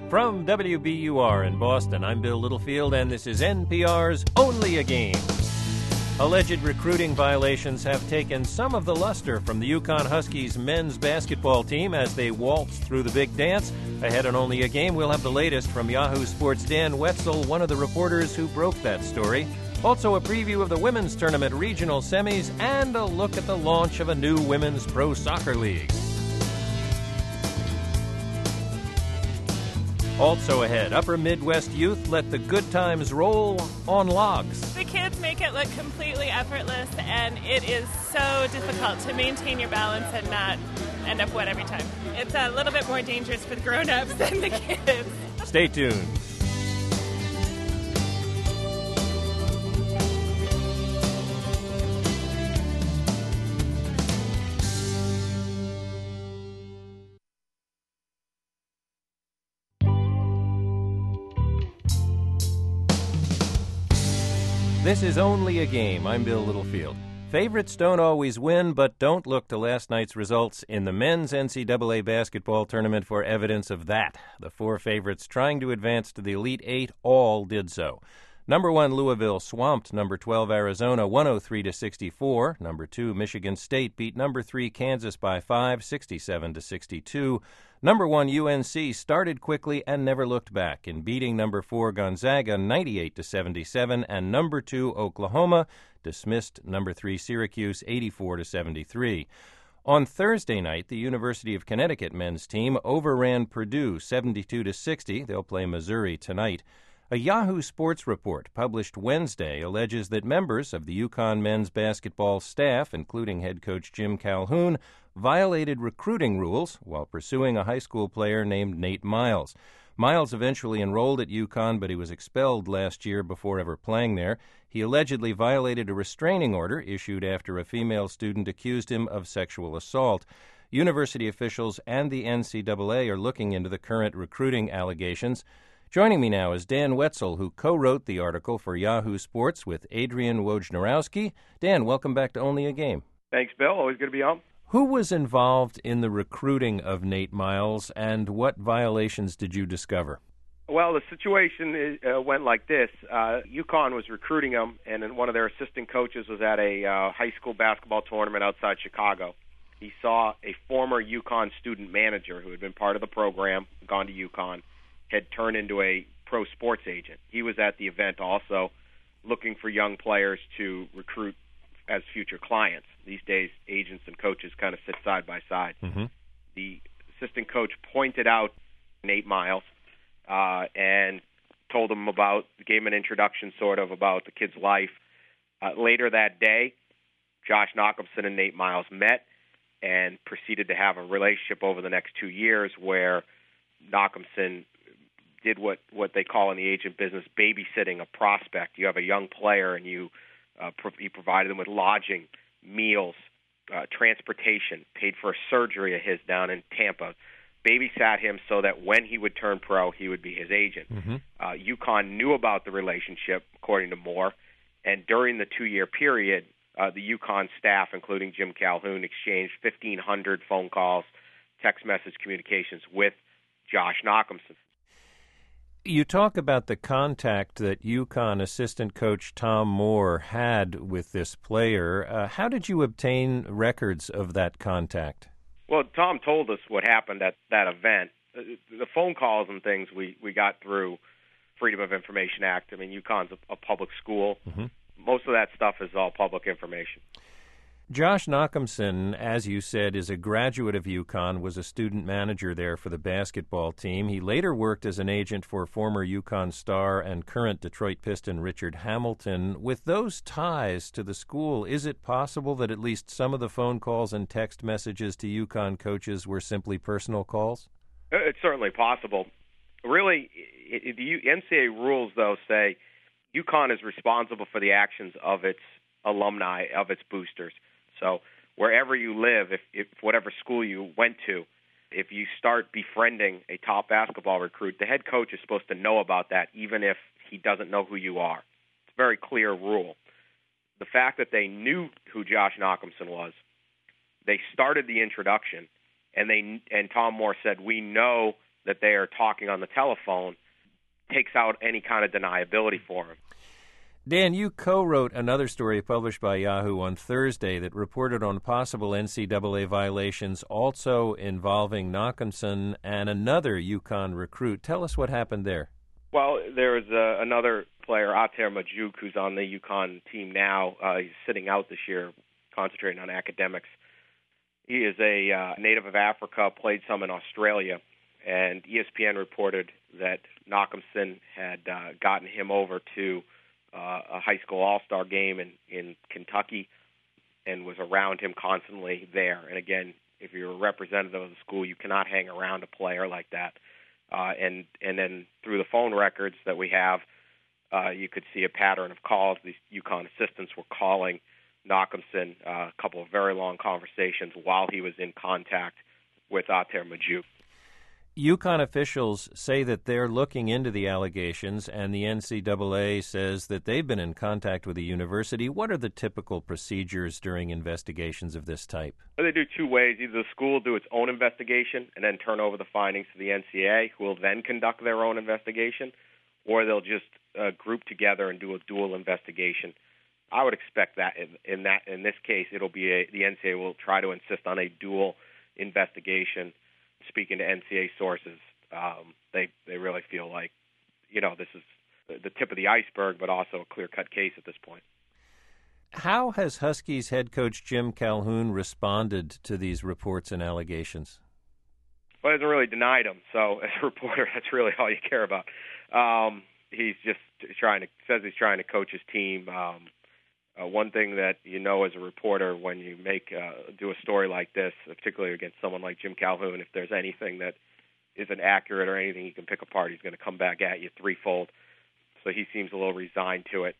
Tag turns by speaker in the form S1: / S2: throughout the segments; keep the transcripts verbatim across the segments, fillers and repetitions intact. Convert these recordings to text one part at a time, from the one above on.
S1: From W B U R in Boston, I'm Bill Littlefield, and this is N P R's Only a Game. Alleged recruiting violations have taken some of the luster from the UConn Huskies men's basketball team as they waltz through the big dance. Ahead on Only a Game, we'll have the latest from Yahoo Sports' Dan Wetzel, one of the reporters who broke that story. Also a preview of the women's tournament regional semis and a look at the launch of a new women's pro soccer league. Also ahead, Upper Midwest youth let the good times roll on logs.
S2: The kids make it look completely effortless, and it is so difficult to maintain your balance and not end up wet every time. It's a little bit more dangerous for the grown-ups than the kids.
S1: Stay tuned. This is Only a Game. I'm Bill Littlefield. Favorites don't always win, but don't look to last night's results in the men's N C double A basketball tournament for evidence of that. The four favorites trying to advance to the Elite Eight all did so. Number one, Louisville swamped number twelve, Arizona, one oh three to sixty-four. Number two, Michigan State beat number three, Kansas by five, sixty-seven to sixty-two. Number one, U N C started quickly and never looked back in beating number four, Gonzaga, ninety-eight to seventy-seven, and number two, Oklahoma, dismissed number three, Syracuse, eighty-four to seventy-three. On Thursday night, the University of Connecticut men's team overran Purdue, seventy-two to sixty. They'll play Missouri tonight. A Yahoo Sports report published Wednesday alleges that members of the UConn men's basketball staff, including head coach Jim Calhoun, violated recruiting rules while pursuing a high school player named Nate Miles. Miles eventually enrolled at UConn, but he was expelled last year before ever playing there. He allegedly violated a restraining order issued after a female student accused him of sexual assault. University officials and the N C double A are looking into the current recruiting allegations. Joining me now is Dan Wetzel, who co-wrote the article for Yahoo Sports with Adrian Wojnarowski. Dan, welcome back to Only a Game.
S3: Thanks, Bill. Always good to be on.
S1: Who was involved in the recruiting of Nate Miles, and what violations did you discover?
S3: Well, the situation uh, went like this. Uh, UConn was recruiting him, and then one of their assistant coaches was at a uh, high school basketball tournament outside Chicago. He saw a former UConn student manager who had been part of the program, gone to UConn, had turned into a pro sports agent. He was at the event also looking for young players to recruit as future clients. These days, agents and coaches kind of sit side by side.
S1: Mm-hmm.
S3: The assistant coach pointed out Nate Miles uh, and told him about, gave him an introduction sort of about the kid's life. Uh, later that day, Josh Nachumson and Nate Miles met and proceeded to have a relationship over the next two years where Nachumson did what, what they call in the agent business babysitting a prospect. You have a young player and you uh, pro- you provided them with lodging, meals, uh, transportation, paid for a surgery of his down in Tampa, babysat him so that when he would turn pro, he would be his agent.
S1: Mm-hmm.
S3: Uh, UConn knew about the relationship, according to Moore, and during the two-year period, uh, the UConn staff, including Jim Calhoun, exchanged fifteen hundred phone calls, text message communications with Josh Nachumson.
S1: You talk about the contact that UConn assistant coach Tom Moore had with this player. Uh, how did you obtain records of that contact?
S3: Well, Tom told us what happened at that event. The phone calls and things we, we got through Freedom of Information Act. I mean, UConn's a, a public school.
S1: Mm-hmm.
S3: Most of that stuff is all public information.
S1: Josh Nachumson, as you said, is a graduate of UConn, was a student manager there for the basketball team. He later worked as an agent for former UConn star and current Detroit Piston Richard Hamilton. With those ties to the school, is it possible that at least some of the phone calls and text messages to UConn coaches were simply personal calls?
S3: It's certainly possible. Really, the N C double A rules, though, say UConn is responsible for the actions of its alumni, of its boosters. So wherever you live, if, if whatever school you went to, if you start befriending a top basketball recruit, the head coach is supposed to know about that, even if he doesn't know who you are. It's a very clear rule. The fact that they knew who Josh Nachumson was, they started the introduction, and they and Tom Moore said, "We know that they are talking on the telephone takes out any kind of deniability for him.
S1: Dan, you co-wrote another story published by Yahoo on Thursday that reported on possible N C double A violations also involving Knockinson and another UConn recruit. Tell us what happened there.
S3: Well, there was uh, another player, Ater Majuk, who's on the UConn team now. Uh, he's sitting out this year, concentrating on academics. He is a uh, native of Africa, played some in Australia, and E S P N reported that Knockinson had uh, gotten him over to uh, a high school all-star game in, in Kentucky and was around him constantly there. And again, if you're a representative of the school, you cannot hang around a player like that. Uh, and and then through the phone records that we have, uh, you could see a pattern of calls. These UConn assistants were calling Knockinson, uh, a couple of very long conversations while he was in contact with Ater Majuk.
S1: UConn officials say that they're looking into the allegations, and the N C double A says that they've been in contact with the university. What are the typical procedures during investigations of this type?
S3: They do two ways. Either the school will do its own investigation and then turn over the findings to the N C double A, who will then conduct their own investigation, or they'll just uh, group together and do a dual investigation. I would expect that in, in that in this case, it'll be a, the N C double A will try to insist on a dual investigation. Speaking to N C double A sources, um, they they really feel like, you know, this is the tip of the iceberg, but also a clear-cut case at this point.
S1: How has Huskies head coach Jim Calhoun responded to these reports and allegations?
S3: Well, he hasn't really denied them. So as a reporter, that's really all you care about. Um, he's just trying to says he's trying to coach his team. Um, Uh, one thing that you know as a reporter when you make uh, do a story like this, particularly against someone like Jim Calhoun, if there's anything that isn't accurate or anything you can pick apart, he's going to come back at you threefold. So he seems a little resigned to it.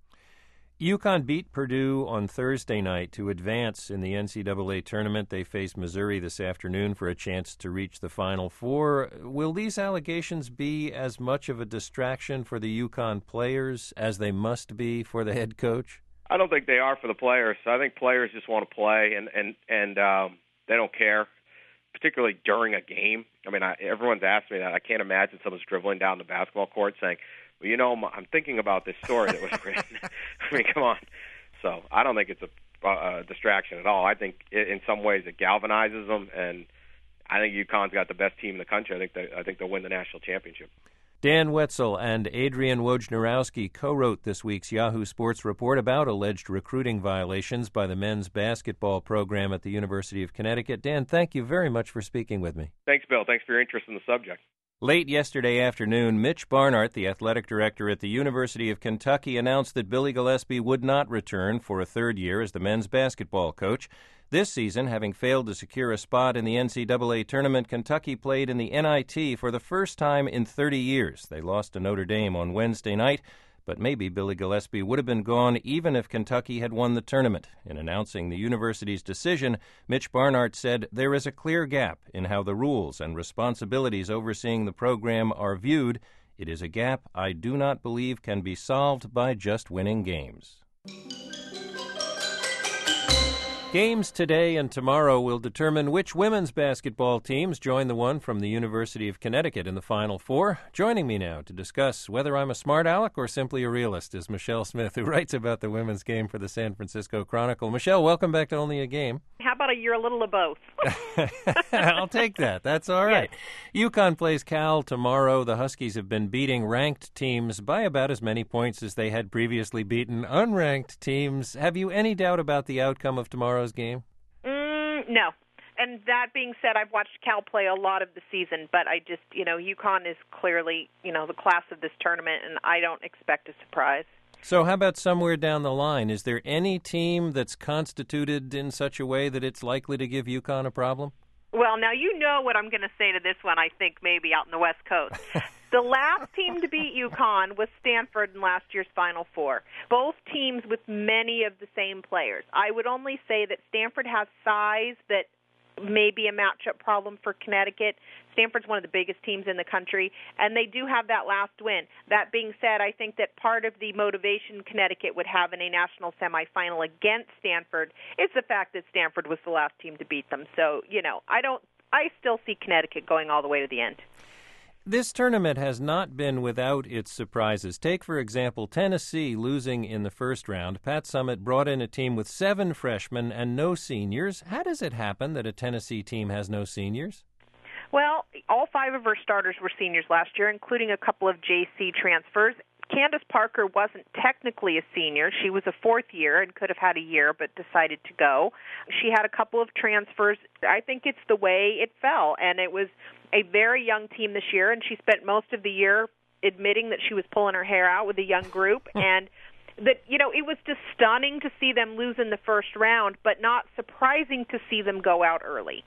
S1: UConn beat Purdue on Thursday night to advance in the N C double A tournament. They face Missouri this afternoon for a chance to reach the Final Four. Will these allegations be as much of a distraction for the UConn players as they must be for the head coach?
S3: I don't think they are for the players. I think players just want to play, and and and um, they don't care, particularly during a game. I mean, I, everyone's asked me that. I can't imagine someone's dribbling down the basketball court saying, "Well, you know, I'm thinking about this story that was written." I mean, come on. So I don't think it's a, a distraction at all. I think it, in some ways it galvanizes them, and I think UConn's got the best team in the country. I think they, I think they'll win the national championship.
S1: Dan Wetzel and Adrian Wojnarowski co-wrote this week's Yahoo Sports report about alleged recruiting violations by the men's basketball program at the University of Connecticut. Dan, thank you very much for speaking with me.
S3: Thanks, Bill. Thanks for your interest in the subject.
S1: Late yesterday afternoon, Mitch Barnhart, the athletic director at the University of Kentucky, announced that Billy Gillispie would not return for a third year as the men's basketball coach. This season, having failed to secure a spot in the N C double A tournament, Kentucky played in the N I T for the first time in thirty years. They lost to Notre Dame on Wednesday night, but maybe Billy Gillispie would have been gone even if Kentucky had won the tournament. In announcing the university's decision, Mitch Barnhart said there is a clear gap in how the rules and responsibilities overseeing the program are viewed. It is a gap I do not believe can be solved by just winning games. Games today and tomorrow will determine which women's basketball teams join the one from the University of Connecticut in the Final Four. Joining me now to discuss whether I'm a smart aleck or simply a realist is Michelle Smith, who writes about the women's game for the San Francisco Chronicle. Michelle, welcome back to Only a Game.
S4: How about a you're a little of both?
S1: I'll take that. That's all right. Yes. UConn plays Cal tomorrow. The Huskies have been beating ranked teams by about as many points as they had previously beaten unranked teams. Have you any doubt about the outcome of tomorrow's game?
S4: Mm, no. And that being said, I've watched Cal play a lot of the season, but I just, you know, UConn is clearly, you know, the class of this tournament, and I don't expect a surprise.
S1: So how about somewhere down the line? Is there any team that's constituted in such a way that it's likely to give UConn a problem?
S4: Well, now you know what I'm going to say to this one, I think, maybe out in the West Coast. The last team to beat UConn was Stanford in last year's Final Four. Both teams with many of the same players. I would only say that Stanford has size that may be a matchup problem for Connecticut. Stanford's one of the biggest teams in the country, and they do have that last win. That being said, I think that part of the motivation Connecticut would have in a national semifinal against Stanford is the fact that Stanford was the last team to beat them. So, you know, I don't. I still see Connecticut going all the way to the end.
S1: This tournament has not been without its surprises. Take, for example, Tennessee losing in the first round. Pat Summitt brought in a team with seven freshmen and no seniors. How does it happen that a Tennessee team has no seniors?
S4: Well, all five of her starters were seniors last year, including a couple of J C transfers. Candace Parker wasn't technically a senior. She was a fourth year and could have had a year but decided to go. She had a couple of transfers. I think it's the way it fell, and it was a very young team this year, and she spent most of the year admitting that she was pulling her hair out with a young group, and that, you know, it was just stunning to see them lose in the first round, but not surprising to see them go out early.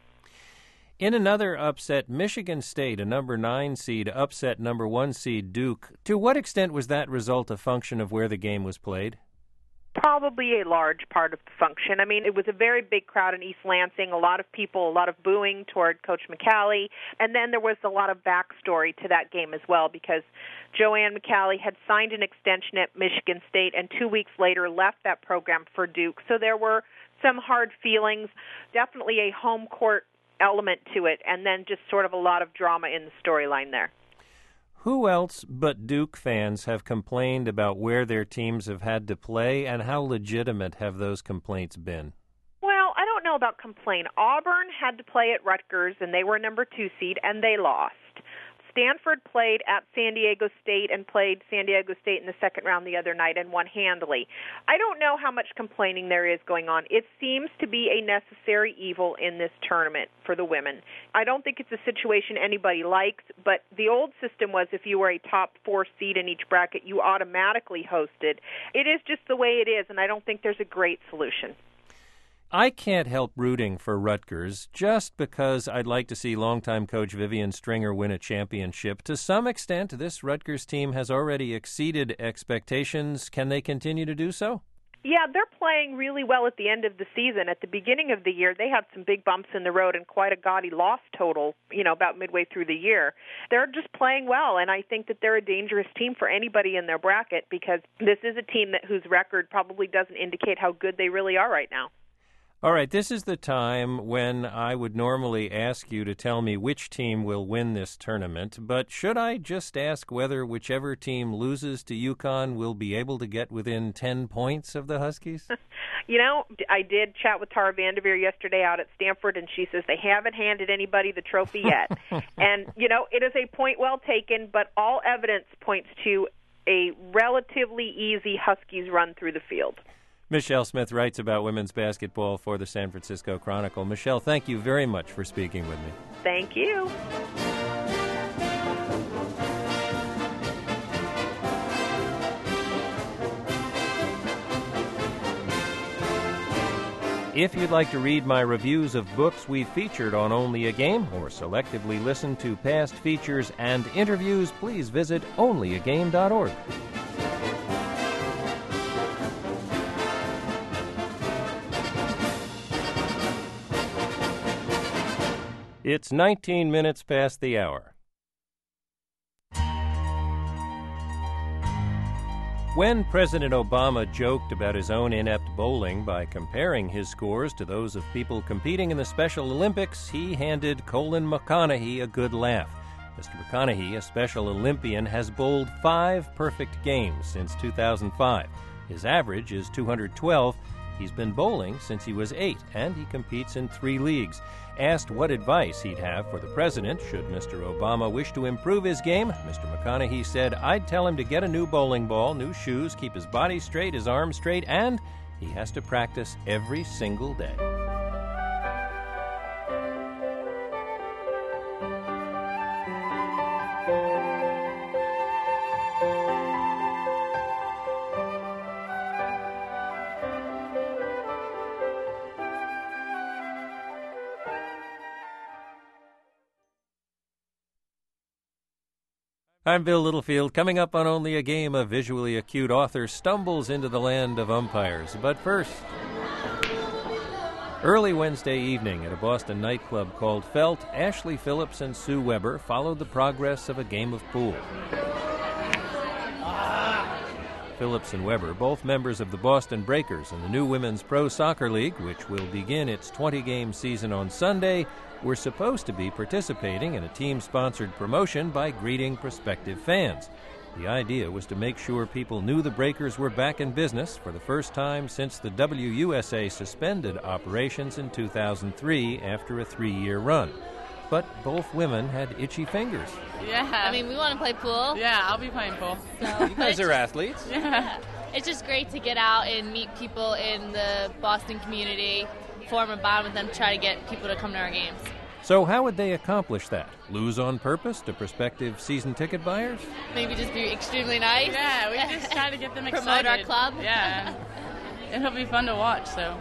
S1: In another upset, Michigan State, a number nine seed, upset number one seed Duke. To what extent was that result a function of where the game was played?
S4: Probably a large part of the function. I mean, it was a very big crowd in East Lansing, a lot of people, a lot of booing toward Coach McCallie, and then there was a lot of backstory to that game as well, because Joanne McCallie had signed an extension at Michigan State and two weeks later left that program for Duke. So there were some hard feelings, definitely a home court element to it, and then just sort of a lot of drama in the storyline there.
S1: Who else but Duke fans have complained about where their teams have had to play, and how legitimate have those complaints been?
S4: Well, I don't know about complain. Auburn had to play at Rutgers, and they were number two seed, and they lost. Stanford played at San Diego State and played San Diego State in the second round the other night and won handily. I don't know how much complaining there is going on. It seems to be a necessary evil in this tournament for the women. I don't think it's a situation anybody likes, but the old system was if you were a top four seed in each bracket, you automatically hosted. It is just the way it is, and I don't think there's a great solution.
S1: I can't help rooting for Rutgers just because I'd like to see longtime coach Vivian Stringer win a championship. To some extent, this Rutgers team has already exceeded expectations. Can they continue to do so?
S4: Yeah, they're playing really well at the end of the season. At the beginning of the year, they had some big bumps in the road and quite a gaudy loss total, you know, about midway through the year. They're just playing well, and I think that they're a dangerous team for anybody in their bracket, because this is a team that whose record probably doesn't indicate how good they really are right now.
S1: All right, this is the time when I would normally ask you to tell me which team will win this tournament, but should I just ask whether whichever team loses to UConn will be able to get within ten points of the Huskies?
S4: You know, I did chat with Tara Vanderveer yesterday out at Stanford, and she says they haven't handed anybody the trophy yet. And, you know, it is a point well taken, but all evidence points to a relatively easy Huskies run through the field.
S1: Michelle Smith writes about women's basketball for the San Francisco Chronicle. Michelle, thank you very much for speaking with me.
S4: Thank you.
S1: If you'd like to read my reviews of books we've featured on Only a Game, or selectively listen to past features and interviews, please visit only a game dot org. It's nineteen minutes past the hour. When President Obama joked about his own inept bowling by comparing his scores to those of people competing in the Special Olympics, he handed Colin McConaughey a good laugh. Mister McConaughey, a Special Olympian, has bowled five perfect games since two thousand five. His average is two hundred twelve. He's been bowling since he was eight, and he competes in three leagues. Asked what advice he'd have for the president should Mister Obama wish to improve his game, Mister McConaughey said, "I'd tell him to get a new bowling ball, new shoes, keep his body straight, his arms straight, and he has to practice every single day." I'm Bill Littlefield. Coming up on Only a Game, a visually acute author stumbles into the land of umpires. But first, early Wednesday evening at a Boston nightclub called Felt, Ashley Phillips and Sue Weber followed the progress of a game of pool. Phillips and Weber, both members of the Boston Breakers and the new Women's Pro Soccer League, which will begin its twenty-game season on Sunday, were supposed to be participating in a team-sponsored promotion by greeting prospective fans. The idea was to make sure people knew the Breakers were back in business for the first time since the W U S A suspended operations in two thousand three after a three-year run. But both women had itchy fingers.
S5: Yeah.
S6: I mean, we want to play pool.
S5: Yeah, I'll be playing pool.
S6: So,
S1: you guys are athletes.
S5: Yeah.
S6: It's just great to get out and meet people in the Boston community, form a bond with them, try to get people to come to our games.
S1: So how would they accomplish that? Lose on purpose to prospective season ticket buyers?
S6: Maybe just be extremely nice.
S5: Yeah, we just try to get them excited.
S6: Promote our club.
S5: Yeah. It'll be fun to watch, so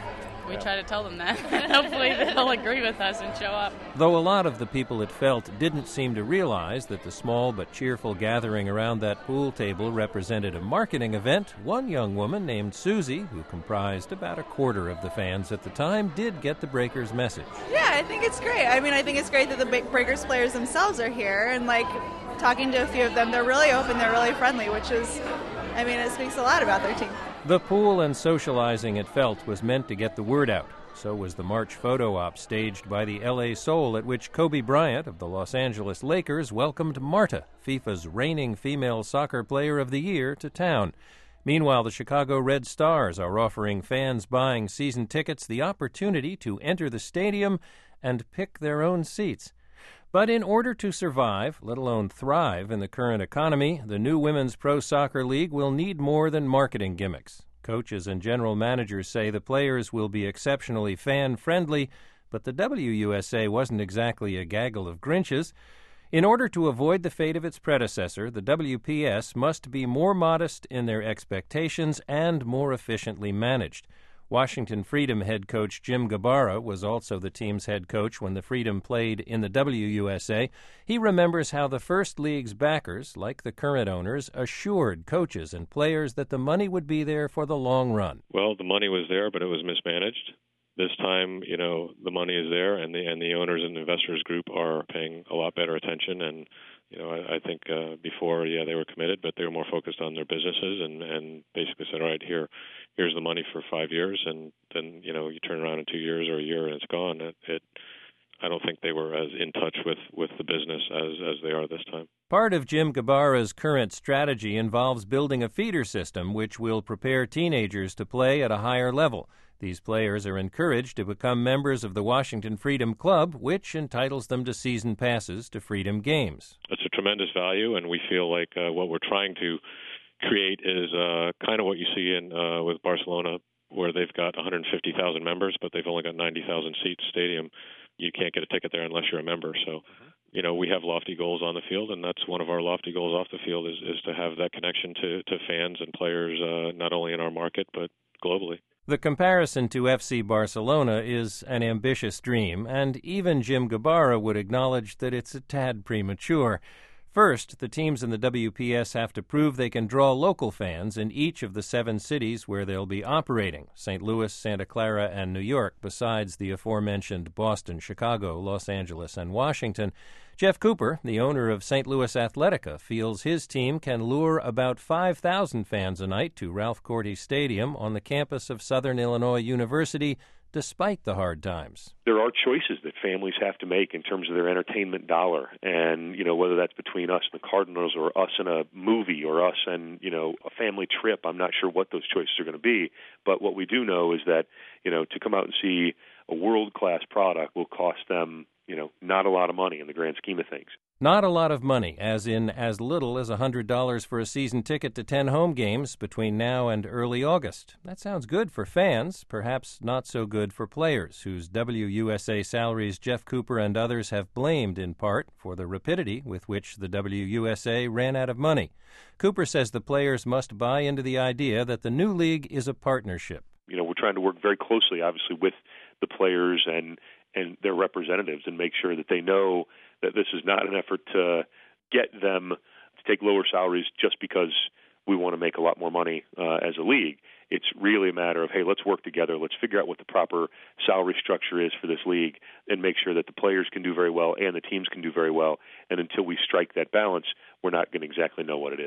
S5: we try to tell them that. Hopefully they'll agree with us and show up.
S1: Though a lot of the people it felt didn't seem to realize that the small but cheerful gathering around that pool table represented a marketing event, one young woman named Susie, who comprised about a quarter of the fans at the time, did get the Breakers' message.
S7: Yeah, I think it's great. I mean, I think it's great that the Breakers players themselves are here, and like talking to a few of them, they're really open, they're really friendly, which is, I mean, it speaks a lot about their team.
S1: The pool and socializing it felt was meant to get the word out. So was the March photo op staged by the L A Soul, at which Kobe Bryant of the Los Angeles Lakers welcomed Marta, FIFA's reigning female soccer player of the year, to town. Meanwhile, the Chicago Red Stars are offering fans buying season tickets the opportunity to enter the stadium and pick their own seats. But in order to survive, let alone thrive in the current economy, the new Women's Pro Soccer League will need more than marketing gimmicks. Coaches and general managers say the players will be exceptionally fan-friendly, but the W U S A wasn't exactly a gaggle of Grinches. In order to avoid the fate of its predecessor, the W P S must be more modest in their expectations and more efficiently managed. Washington Freedom head coach Jim Gabarra was also the team's head coach when the Freedom played in the W U S A. He remembers how the First League's backers, like the current owners, assured coaches and players that the money would be there for the long run.
S8: Well, the money was there, but it was mismanaged. This time, you know, the money is there, and the and the owners and investors group are paying a lot better attention. And you know, I, I think uh, before, yeah, they were committed, but they were more focused on their businesses and, and basically said, all right, here, here's the money for five years, and then you know, you turn around in two years or a year and it's gone. It, it I don't think they were as in touch with, with the business as, as they are this time.
S1: Part of Jim Gabarra's current strategy involves building a feeder system which will prepare teenagers to play at a higher level. These players are encouraged to become members of the Washington Freedom Club, which entitles them to season passes to Freedom games.
S8: It's a tremendous value, and we feel like uh, what we're trying to create is uh, kind of what you see in uh, with Barcelona, where they've got one hundred fifty thousand members, but they've only got ninety thousand seats stadium. You can't get a ticket there unless you're a member. So, you know, we have lofty goals on the field, and that's one of our lofty goals off the field is, is to have that connection to, to fans and players, uh, not only in our market, but globally.
S1: The comparison to F C Barcelona is an ambitious dream, and even Jim Gabarra would acknowledge that it's a tad premature. First, the teams in the W P S have to prove they can draw local fans in each of the seven cities where they'll be operating, Saint Louis, Santa Clara, and New York, besides the aforementioned Boston, Chicago, Los Angeles, and Washington. Jeff Cooper, the owner of Saint Louis Athletica, feels his team can lure about five thousand fans a night to Ralph Corti Stadium on the campus of Southern Illinois University, despite the hard times.
S9: There are choices that families have to make in terms of their entertainment dollar, and you know, whether that's between us and the Cardinals or us and a movie or us and, you know, a family trip. I'm not sure what those choices are going to be, but what we do know is that, you know, to come out and see a world-class product will cost them, you know, not a lot of money in the grand scheme of things.
S1: Not a lot of money, as in as little as one hundred dollars for a season ticket to ten home games between now and early August. That sounds good for fans, perhaps not so good for players, whose W U S A salaries Jeff Cooper and others have blamed in part for the rapidity with which the W U S A ran out of money. Cooper says the players must buy into the idea that the new league is a partnership.
S9: You know, we're trying to work very closely, obviously, with the players and and their representatives and make sure that they know that this is not an effort to get them to take lower salaries just because we want to make a lot more money uh, as a league. It's really a matter of, hey, let's work together. Let's figure out what the proper salary structure is for this league and make sure that the players can do very well and the teams can do very well. And until we strike that balance, we're not going to exactly know what it is.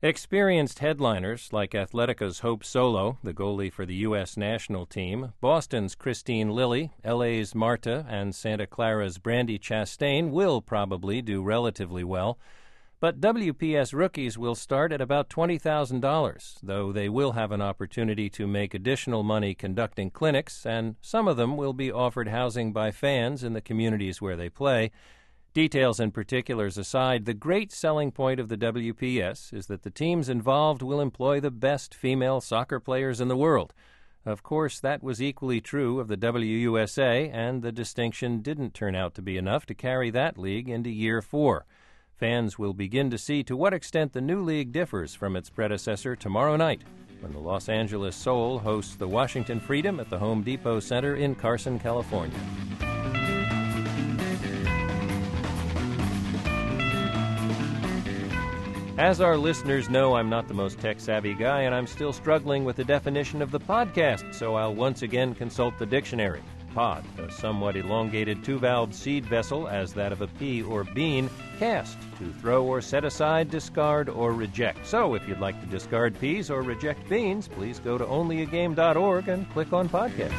S1: Experienced headliners like Athletica's Hope Solo, the goalie for the U S national team, Boston's Christine Lilly, L A's Marta, and Santa Clara's Brandy Chastain will probably do relatively well. But W P S rookies will start at about twenty thousand dollars, though they will have an opportunity to make additional money conducting clinics, and some of them will be offered housing by fans in the communities where they play. Details and particulars aside, the great selling point of the W P S is that the teams involved will employ the best female soccer players in the world. Of course, that was equally true of the W U S A, and the distinction didn't turn out to be enough to carry that league into year four. Fans will begin to see to what extent the new league differs from its predecessor tomorrow night, when the Los Angeles Soul hosts the Washington Freedom at the Home Depot Center in Carson, California. As our listeners know, I'm not the most tech-savvy guy, and I'm still struggling with the definition of the podcast, so I'll once again consult the dictionary. Pod, a somewhat elongated two-valved seed vessel, as that of a pea or bean. Cast, to throw or set aside, discard, or reject. So if you'd like to discard peas or reject beans, please go to only a game dot org and click on podcast.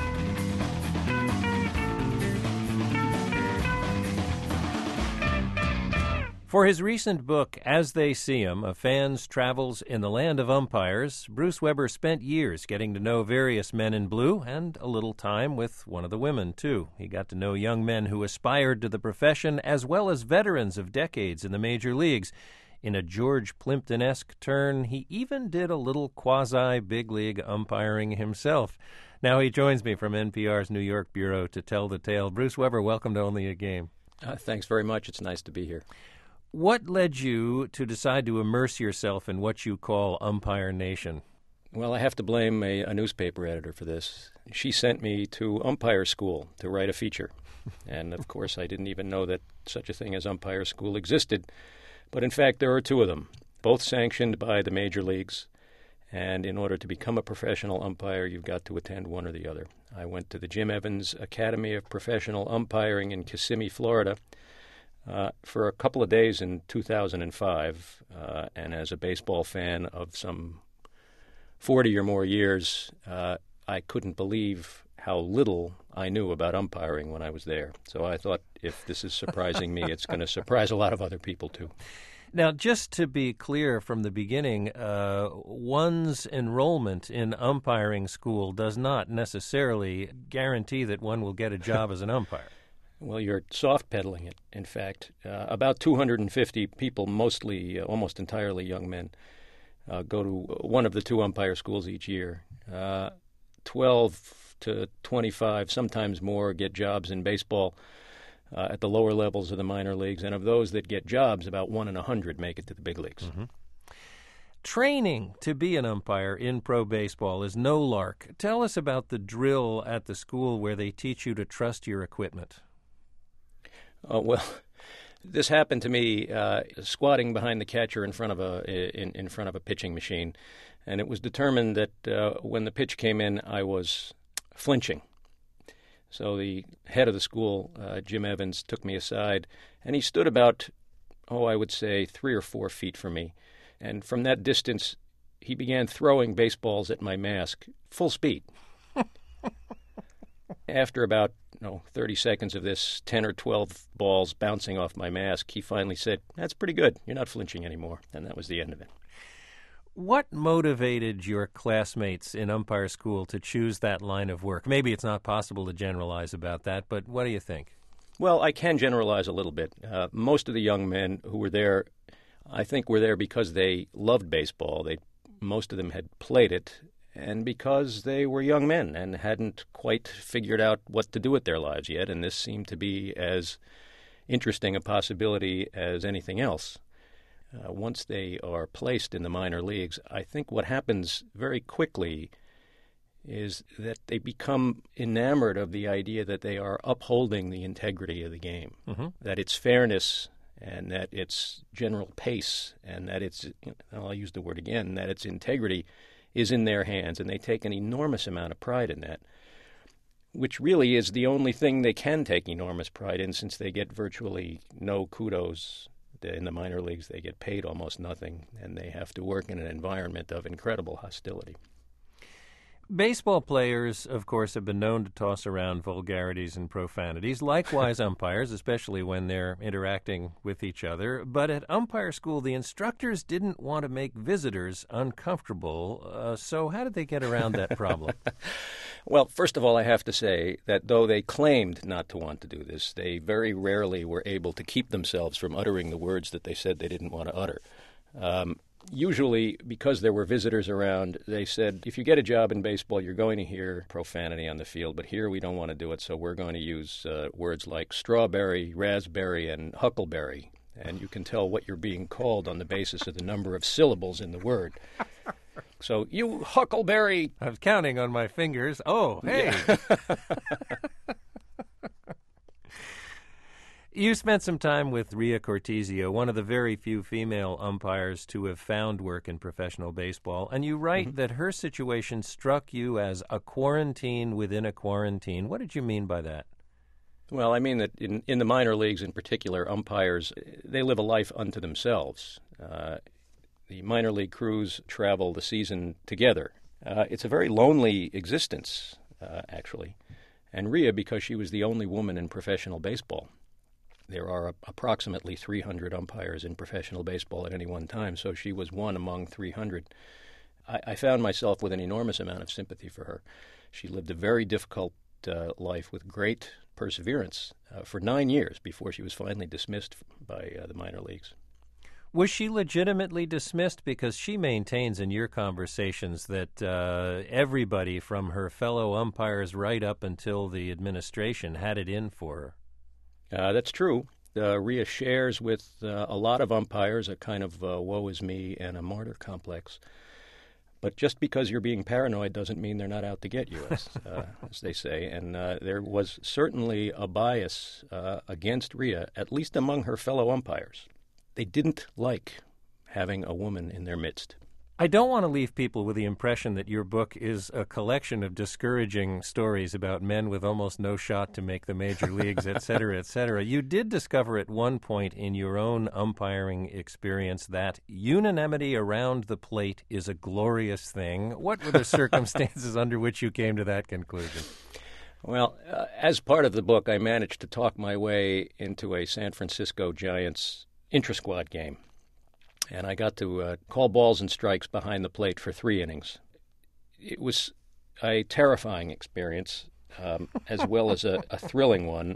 S1: For his recent book, As They See 'Em, A Fan's Travels in the Land of Umpires, Bruce Weber spent years getting to know various men in blue and a little time with one of the women, too. He got to know young men who aspired to the profession as well as veterans of decades in the major leagues. In a George Plimpton-esque turn, he even did a little quasi-big league umpiring himself. Now he joins me from N P R's New York bureau to tell the tale. Bruce Weber, welcome to Only a Game.
S10: Uh, thanks very much. It's nice to be here.
S1: What led you to decide to immerse yourself in what you call Umpire Nation?
S10: Well, I have to blame a, a newspaper editor for this. She sent me to umpire school to write a feature. And, of course, I didn't even know that such a thing as umpire school existed. But, in fact, there are two of them, both sanctioned by the major leagues. And in order to become a professional umpire, you've got to attend one or the other. I went to the Jim Evans Academy of Professional Umpiring in Kissimmee, Florida, Uh, for a couple of days in two thousand five, uh, and as a baseball fan of some forty or more years, uh, I couldn't believe how little I knew about umpiring when I was there. So I thought, if this is surprising me, it's going to surprise a lot of other people, too.
S1: Now, just to be clear from the beginning, uh, one's enrollment in umpiring school does not necessarily guarantee that one will get a job as an umpire.
S10: Well, you're soft-pedaling it, in fact. Uh, about two hundred fifty people, mostly, uh, almost entirely young men, uh, go to one of the two umpire schools each year. Uh, twelve to twenty-five, sometimes more, get jobs in baseball uh, at the lower levels of the minor leagues. And of those that get jobs, about one in a hundred make it to the big leagues.
S1: Mm-hmm. Training to be an umpire in pro baseball is no lark. Tell us about the drill at the school where they teach you to trust your equipment.
S10: Oh, well, this happened to me uh, squatting behind the catcher in front of a in, in front of a pitching machine, and it was determined that uh, when the pitch came in, I was flinching. So the head of the school, uh, Jim Evans, took me aside, and he stood about, oh, I would say three or four feet from me, and from that distance, he began throwing baseballs at my mask, full speed. After about No, thirty seconds of this, ten or twelve balls bouncing off my mask, he finally said, "That's pretty good. You're not flinching anymore." And that was the end of it.
S1: What motivated your classmates in umpire school to choose that line of work? Maybe it's not possible to generalize about that, but what do you think?
S10: Well, I can generalize a little bit. Uh, most of the young men who were there, I think, were there because they loved baseball. They, most of them had played it, and because they were young men and hadn't quite figured out what to do with their lives yet, and this seemed to be as interesting a possibility as anything else. Uh, once they are placed in the minor leagues, I think what happens very quickly is that they become enamored of the idea that they are upholding the integrity of the game, mm-hmm. that it's fairness and that it's general pace and that it's, I'll use the word again, that its integrity is in their hands, and they take an enormous amount of pride in that, which really is the only thing they can take enormous pride in, since they get virtually no kudos that in the minor leagues they get paid almost nothing, and they have to work in an environment of incredible hostility.
S1: Baseball players, of course, have been known to toss around vulgarities and profanities. Likewise, umpires, especially when they're interacting with each other. But at umpire school, the instructors didn't want to make visitors uncomfortable. Uh, so how did they get around that problem?
S10: Well, first of all, I have to say that though they claimed not to want to do this, they very rarely were able to keep themselves from uttering the words that they said they didn't want to utter. Um, Usually, because there were visitors around, they said, if you get a job in baseball, you're going to hear profanity on the field, but here we don't want to do it, so we're going to use uh, words like strawberry, raspberry, and huckleberry. And you can tell what you're being called on the basis of the number of syllables in the word. So, you huckleberry.
S1: I was counting on my fingers. Oh, hey.
S10: Yeah.
S1: You spent some time with Rhea Cortizio, one of the very few female umpires to have found work in professional baseball, and you write mm-hmm. that her situation struck you as a quarantine within a quarantine. What did you mean by that?
S10: Well, I mean that in, in the minor leagues in particular, umpires, they live a life unto themselves. Uh, the minor league crews travel the season together. Uh, it's a very lonely existence, uh, actually. And Rhea, because she was the only woman in professional baseball, there are a, approximately three hundred umpires in professional baseball at any one time, so she was one among three hundred. I, I found myself with an enormous amount of sympathy for her. She lived a very difficult uh, life with great perseverance uh, for nine years before she was finally dismissed by uh, the minor leagues.
S1: Was she legitimately dismissed? Because she maintains in your conversations that uh, everybody from her fellow umpires right up until the administration had it in for her.
S10: Uh, that's true. Uh, Rhea shares with uh, a lot of umpires a kind of uh, woe is me and a martyr complex. But just because you're being paranoid doesn't mean they're not out to get you, as, uh, as they say. And uh, there was certainly a bias uh, against Rhea, at least among her fellow umpires. They didn't like having a woman in their midst.
S1: I don't want to leave people with the impression that your book is a collection of discouraging stories about men with almost no shot to make the major leagues, et cetera, et cetera. You did discover at one point in your own umpiring experience that unanimity around the plate is a glorious thing. What were the circumstances under which you came to that conclusion?
S10: Well, uh, as part of the book, I managed to talk my way into a San Francisco Giants intra-squad game. And I got to uh, call balls and strikes behind the plate for three innings. It was a terrifying experience, um, as well as a, a thrilling one.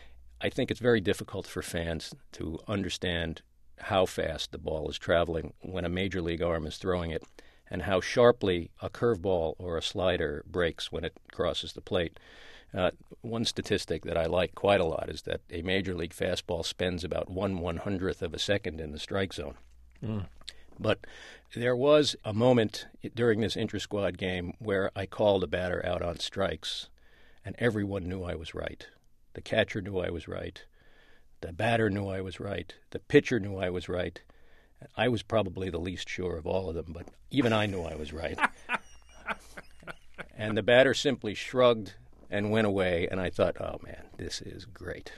S10: I think it's very difficult for fans to understand how fast the ball is traveling when a major league arm is throwing it, and how sharply a curveball or a slider breaks when it crosses the plate. Uh, one statistic that I like quite a lot is that a major league fastball spends about one one-hundredth of a second in the strike zone. Mm. But there was a moment during this intra-squad game where I called a batter out on strikes, and everyone knew I was right. The catcher knew I was right. The batter knew I was right. The pitcher knew I was right. I was probably the least sure of all of them, but even I knew I was right. And the batter simply shrugged and went away, and I thought, oh, man, this is great.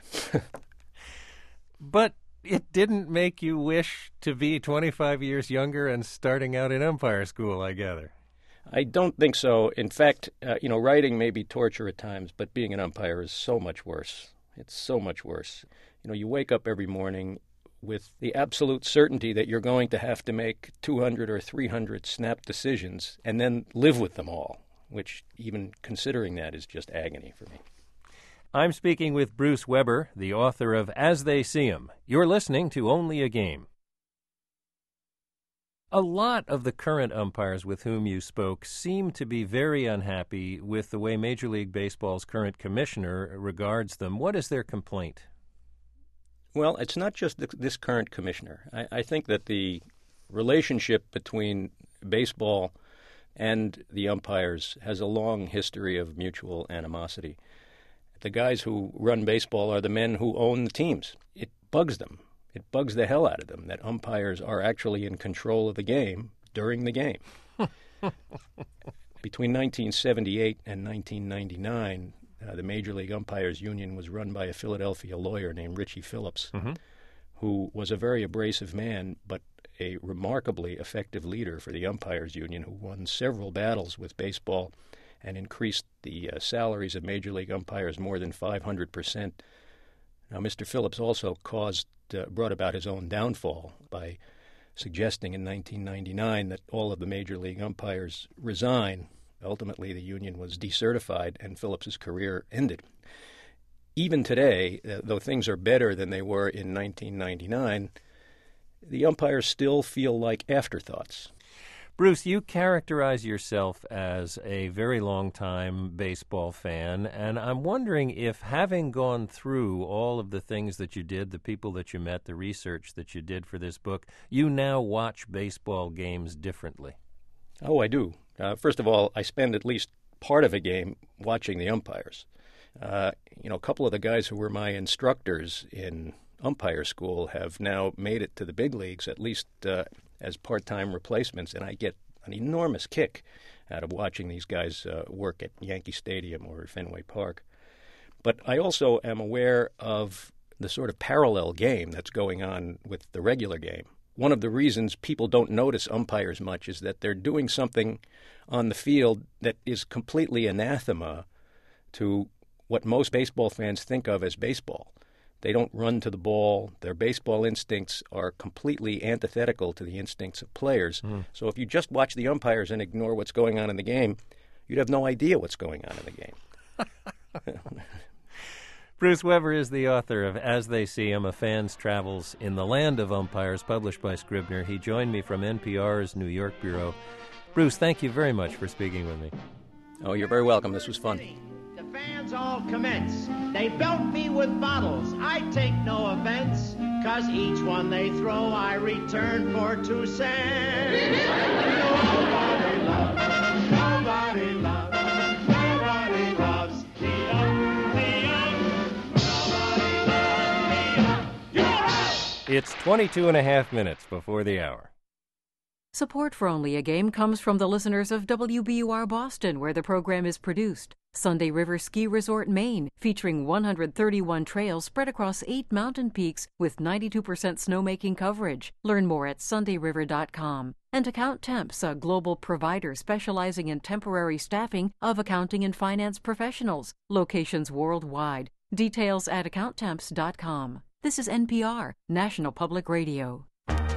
S1: But it didn't make you wish to be twenty-five years younger and starting out in umpire school, I gather.
S10: I don't think so. In fact, uh, you know, writing may be torture at times, but being an umpire is so much worse. It's so much worse. You know, you wake up every morning with the absolute certainty that you're going to have to make two hundred or three hundred snap decisions and then live with them all, which even considering that is just agony for me.
S1: I'm speaking with Bruce Weber, the author of As They See 'Em. You're listening to Only a Game. A lot of the current umpires with whom you spoke seem to be very unhappy with the way Major League Baseball's current commissioner regards them. What is their complaint?
S10: Well, it's not just the, this current commissioner. I, I think that the relationship between baseball and the umpires has a long history of mutual animosity. The guys who run baseball are the men who own the teams. It bugs them. It bugs the hell out of them that umpires are actually in control of the game during the game. Between nineteen seventy-eight and nineteen ninety-nine, uh, the Major League Umpires Union was run by a Philadelphia lawyer named Richie Phillips, mm-hmm. who was a very abrasive man, but a remarkably effective leader for the Umpires Union, who won several battles with baseball and increased the uh, salaries of Major League umpires more than five hundred percent. Now, Mister Phillips also caused, uh, brought about his own downfall by suggesting in nineteen ninety-nine that all of the Major League umpires resign. Ultimately, the union was decertified, and Phillips's career ended. Even today, uh, though things are better than they were in nineteen ninety-nine, the umpires still feel like afterthoughts.
S1: Bruce, you characterize yourself as a very long-time baseball fan, and I'm wondering if, having gone through all of the things that you did, the people that you met, the research that you did for this book, you now watch baseball games differently.
S10: Oh, I do. Uh, first of all, I spend at least part of a game watching the umpires. Uh, you know, a couple of the guys who were my instructors in umpire school have now made it to the big leagues, at least uh, as part-time replacements, and I get an enormous kick out of watching these guys uh, work at Yankee Stadium or Fenway Park. But I also am aware of the sort of parallel game that's going on with the regular game. One of the reasons people don't notice umpires much is that they're doing something on the field that is completely anathema to what most baseball fans think of as baseball. They don't run to the ball. Their baseball instincts are completely antithetical to the instincts of players. Mm. So if you just watch the umpires and ignore what's going on in the game, you'd have no idea what's going on in the game.
S1: Bruce Weber is the author of As They See Him, A Fan's Travels in the Land of Umpires, published by Scribner. He joined me from N P R's New York bureau. Bruce, thank you very much for speaking with me.
S10: Oh, you're very welcome. This was fun.
S11: The fans all commence. They belt me with bottles. I take no offense, 'cause each one they throw I return for two cents. Nobody loves, nobody loves, nobody loves the ump, the ump. Nobody loves the ump. You're out!
S1: It's twenty-two and a half minutes before the hour.
S12: Support for Only a Game comes from the listeners of W B U R Boston, where the program is produced. Sunday River Ski Resort, Maine, featuring one hundred thirty-one trails spread across eight mountain peaks with ninety-two percent snowmaking coverage. Learn more at sunday river dot com. And Account Temps, a global provider specializing in temporary staffing of accounting and finance professionals. Locations worldwide. Details at account temps dot com. This is N P R, National Public Radio.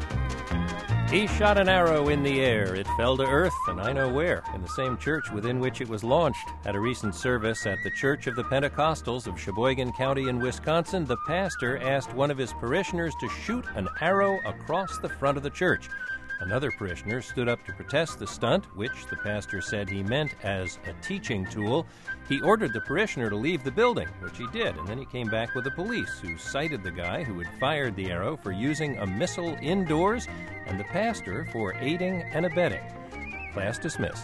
S1: He shot an arrow in the air. It fell to earth, and I know where, in the same church within which it was launched. At a recent service at the Church of the Pentecostals of Sheboygan County in Wisconsin, the pastor asked one of his parishioners to shoot an arrow across the front of the church. Another parishioner stood up to protest the stunt, which the pastor said he meant as a teaching tool. He ordered the parishioner to leave the building, which he did, and then he came back with the police, who cited the guy who had fired the arrow for using a missile indoors and the pastor for aiding and abetting. Class dismissed.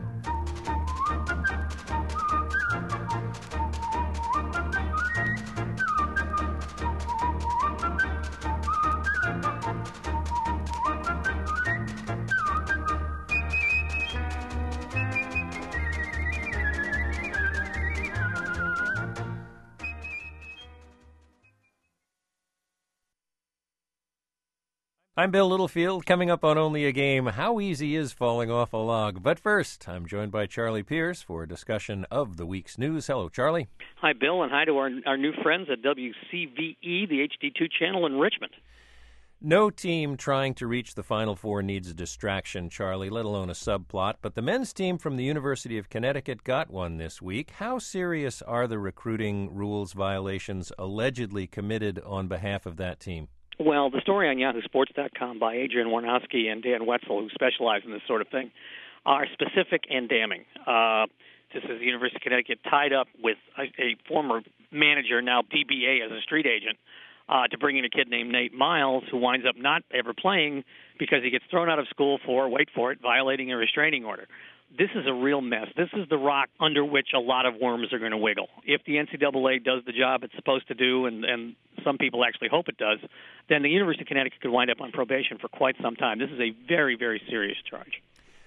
S1: I'm Bill Littlefield. Coming up on Only a Game, how easy is falling off a log? But first, I'm joined by Charlie Pierce for a discussion of the week's news. Hello, Charlie.
S13: Hi, Bill, and hi to our, our new friends at W C V E, the H D two channel in Richmond.
S1: No team trying to reach the Final Four needs a distraction, Charlie, let alone a subplot. But the men's team from the University of Connecticut got one this week. How serious are the recruiting rules violations allegedly committed on behalf of that team?
S13: Well, the story on yahoo sports dot com by Adrian Warnowski and Dan Wetzel, who specialize in this sort of thing, are specific and damning. Uh, this is the University of Connecticut tied up with a, a former manager, now D B A as a street agent, uh, to bring in a kid named Nate Miles, who winds up not ever playing because he gets thrown out of school for, wait for it, violating a restraining order. This is a real mess. This is the rock under which a lot of worms are going to wiggle. If the N C double A does the job it's supposed to do, and, and some people actually hope it does, then the University of Connecticut could wind up on probation for quite some time. This is a very, very serious charge.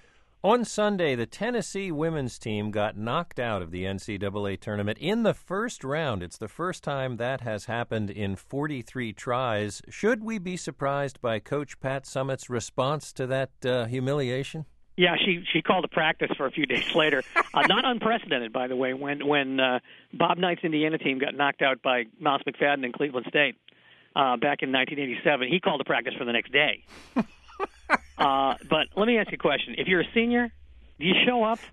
S1: On Sunday, the Tennessee women's team got knocked out of the N C double A tournament in the first round. It's the first time that has happened in forty-three tries. Should we be surprised by Coach Pat Summitt's response to that uh, humiliation?
S13: Yeah, she she called a practice for a few days later. Uh, not unprecedented, by the way, when when uh, Bob Knight's Indiana team got knocked out by Mouse McFadden in Cleveland State uh, back in nineteen eighty-seven. He called a practice for the next day. Uh, but let me ask you a question. If you're a senior, do you show up?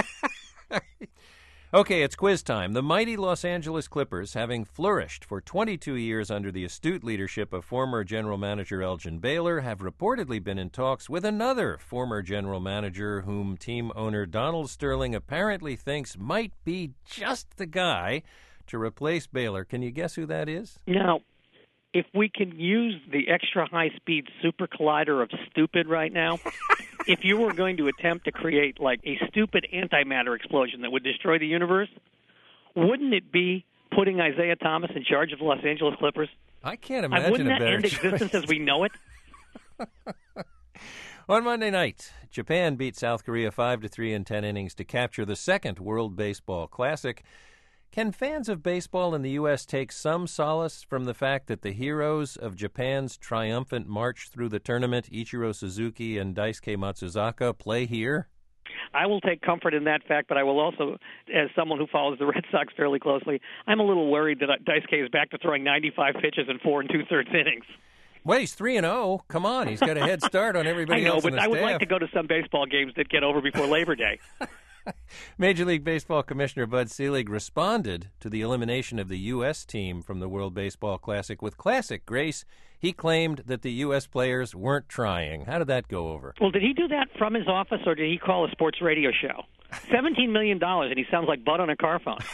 S1: Okay, it's quiz time. The mighty Los Angeles Clippers, having flourished for twenty-two years under the astute leadership of former general manager Elgin Baylor, have reportedly been in talks with another former general manager whom team owner Donald Sterling apparently thinks might be just the guy to replace Baylor. Can you guess who that is?
S13: Now, if we can use the extra high-speed super collider of stupid right now, if you were going to attempt to create like a stupid antimatter explosion that would destroy the universe, wouldn't it be putting Isaiah Thomas in charge of the Los Angeles Clippers?
S1: I can't imagine
S13: wouldn't
S1: a
S13: that
S1: better
S13: end existence
S1: choice.
S13: as we know it?
S1: On Monday night, Japan beat South Korea five to three in ten innings to capture the second World Baseball Classic. Can fans of baseball in the U S take some solace from the fact that the heroes of Japan's triumphant march through the tournament, Ichiro Suzuki and Daisuke Matsuzaka, play here?
S13: I will take comfort in that fact, but I will also, as someone who follows the Red Sox fairly closely, I'm a little worried that Daisuke is back to throwing ninety-five pitches in four and two-thirds innings.
S1: Well, he's three and oh. Come on, he's got a head start on everybody
S13: I know,
S1: else
S13: but
S1: on the
S13: I would
S1: staff.
S13: like to go to some baseball games that get over before Labor Day.
S1: Major League Baseball Commissioner Bud Selig responded to the elimination of the U S team from the World Baseball Classic with classic grace. He claimed that the U S players weren't trying. How did that go over?
S13: Well, did he do that from his office, or did he call a sports radio show? seventeen million dollars, and he sounds like Bud on a car phone.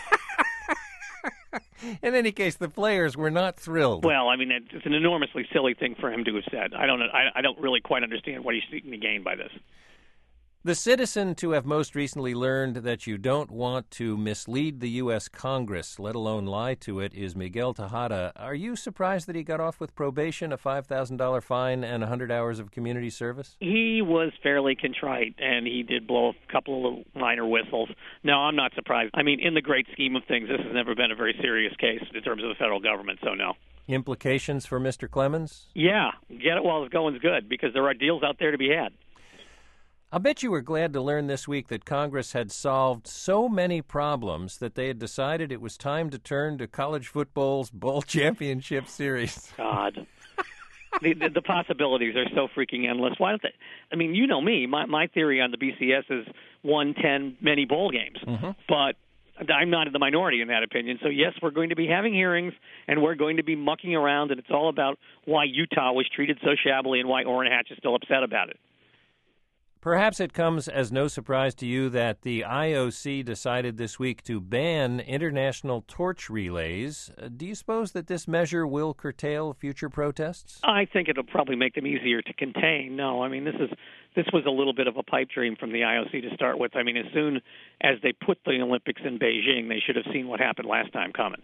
S1: In any case, the players were not thrilled.
S13: Well, I mean, it's an enormously silly thing for him to have said. I don't, I, I don't really quite understand what he's seeking to gain by this.
S1: The citizen to have most recently learned that you don't want to mislead the U S Congress, let alone lie to it, is Miguel Tejada. Are you surprised that he got off with probation, a five thousand dollars fine, and one hundred hours of community service?
S13: He was fairly contrite, and he did blow a couple of little minor whistles. No, I'm not surprised. I mean, in the great scheme of things, this has never been a very serious case in terms of the federal government, so no.
S1: Implications for Mister Clemens?
S13: Yeah, get it while the going's good, because there are deals out there to be had.
S1: I'll bet you were glad to learn this week that Congress had solved so many problems that they had decided it was time to turn to college football's bowl championship series.
S13: God. the, the, the possibilities are so freaking endless. Why don't they? I mean, you know me. My, my theory on the B C S is one ten many bowl games.
S1: Mm-hmm.
S13: But I'm not in the minority in that opinion. So, yes, we're going to be having hearings, and we're going to be mucking around, and it's all about why Utah was treated so shabbily and why Orrin Hatch is still upset about it.
S1: Perhaps it comes as no surprise to you that the I O C decided this week to ban international torch relays. Uh, do you suppose that this measure will curtail future protests?
S13: I think it'll probably make them easier to contain. No, I mean, this is this was a little bit of a pipe dream from the I O C to start with. I mean, as soon as they put the Olympics in Beijing, they should have seen what happened last time coming.